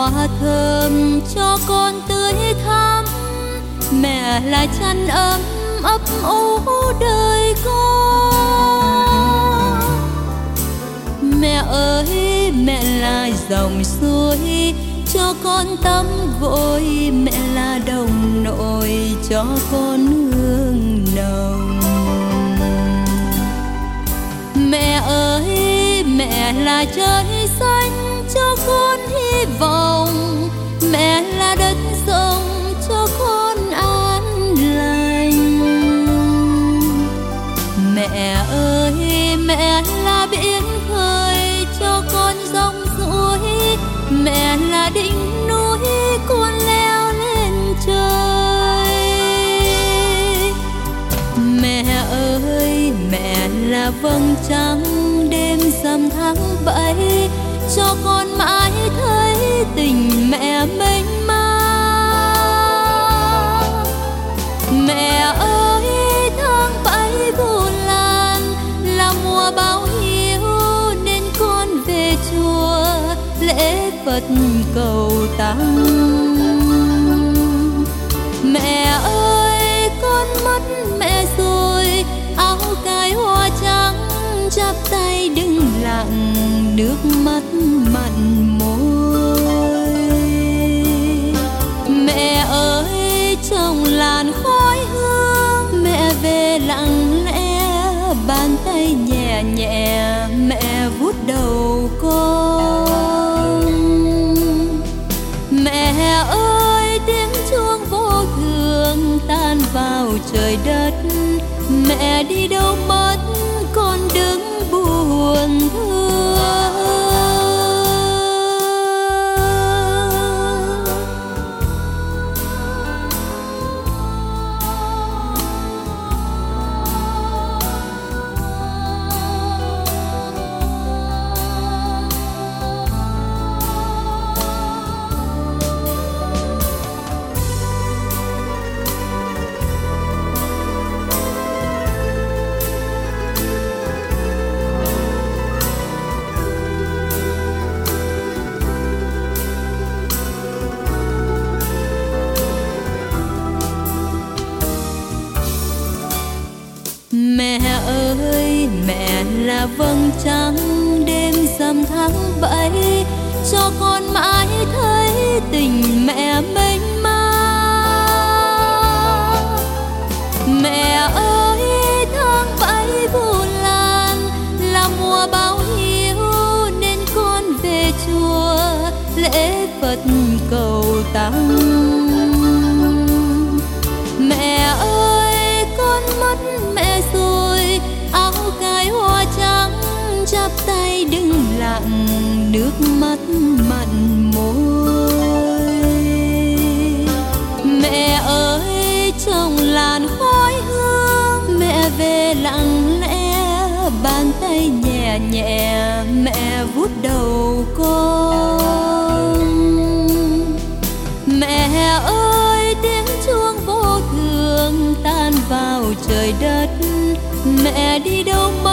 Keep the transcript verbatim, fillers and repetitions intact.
hoa thơm cho con tươi thắm, mẹ là chăn ấm ấp ủ đời con. Mẹ ơi, mẹ là dòng suối cho con tắm gội, mẹ là đồng nội cho con hương nồng. Mẹ ơi, mẹ là trời xanh cho con hy vọng, mẹ là đất rộng cho con an lành. Mẹ ơi, mẹ là biển khơi cho con dòng suối, mẹ là đỉnh núi con leo lên trời. Mẹ ơi, mẹ là vầng trăng đêm rằm tháng bảy cho con mãi thấy tình mẹ mênh mang. Mẹ ơi, tháng bảy vu lan là mùa báo hiếu nên con về chùa lễ Phật cầu tăng. Mẹ ơi, con mất mẹ rồi, áo cài hoa trắng chắp tay đứng lặng, nước mắt mặn môi. Mẹ ơi, trong làn khói hương mẹ về lặng lẽ, bàn tay nhẹ nhẹ mẹ vuốt đầu con. Mẹ ơi, tiếng chuông vô thường tan vào trời đất, mẹ đi đâu mất con đứng buồn thương. Mẹ ơi, mẹ là vầng trăng đêm rằm tháng bảy cho con mãi thấy tình mẹ mênh mang. Mẹ ơi, tháng bảy vu lan là mùa báo hiếu nên con về chùa lễ Phật cầu tăng. Mẹ ơi, con mất mẹ rồi, áo cài hoa trắng chắp tay đứng lặng, nước mắt mặn môi. Mẹ ơi, trong làn khói hương mẹ về lặng lẽ, bàn tay nhẹ nhẹ mẹ vuốt đầu con. Mẹ ơi, tiếng chuông vô thường tan vào trời đất, mẹ đi đâu mất